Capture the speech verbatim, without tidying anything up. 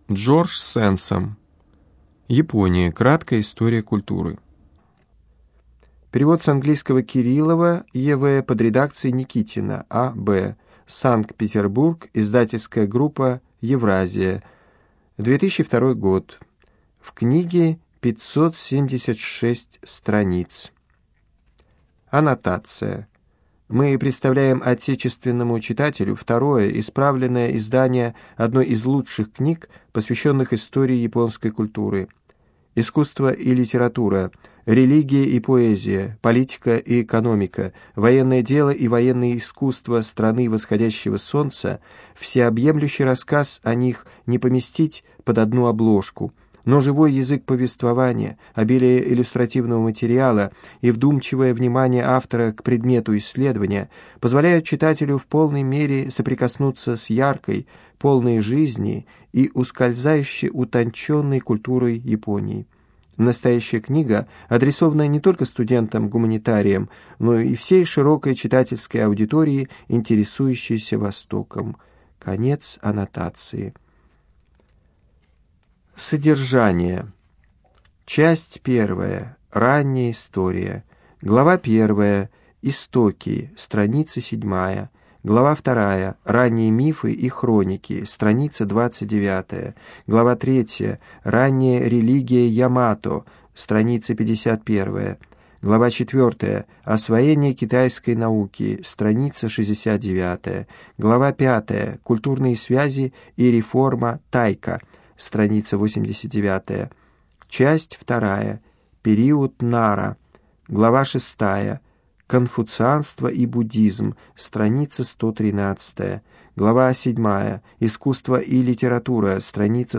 Джордж Сенсом. Япония. Краткая история культуры. Перевод с английского Кириллова Е В под редакцией Никитина А Б Санкт-Петербург. Издательская группа «Евразия». две тысячи второй год. В книге пятьсот семьдесят шесть страниц. Аннотация. Мы представляем отечественному читателю второе исправленное издание одной из лучших книг, посвященных истории японской культуры. Искусство и литература, религия и поэзия, политика и экономика, военное дело и военное искусство страны восходящего солнца, всеобъемлющий рассказ о них не поместить под одну обложку, но живой язык повествования, обилие иллюстративного материала и вдумчивое внимание автора к предмету исследования позволяют читателю в полной мере соприкоснуться с яркой, полной жизни и ускользающе утонченной культурой Японии. Настоящая книга, адресованная не только студентам-гуманитариям, но и всей широкой читательской аудитории, интересующейся Востоком. Конец аннотации. Содержание. Часть первая. Ранняя история. Глава первая. Истоки. Страница седьмая. Глава вторая. Ранние мифы и хроники. Страница двадцать девятая. Глава третья. Ранняя религия Ямато. Страница пятьдесят первая. Глава четвертая. Освоение китайской науки. Страница шестьдесят девятая. Глава пятая. Культурные связи и реформа Тайка. Страница восемьдесят девятая. Часть вторая. Период Нара. Глава шестая. Конфуцианство и буддизм. Страница сто тринадцатая. Глава седьмая. Искусство и литература. Страница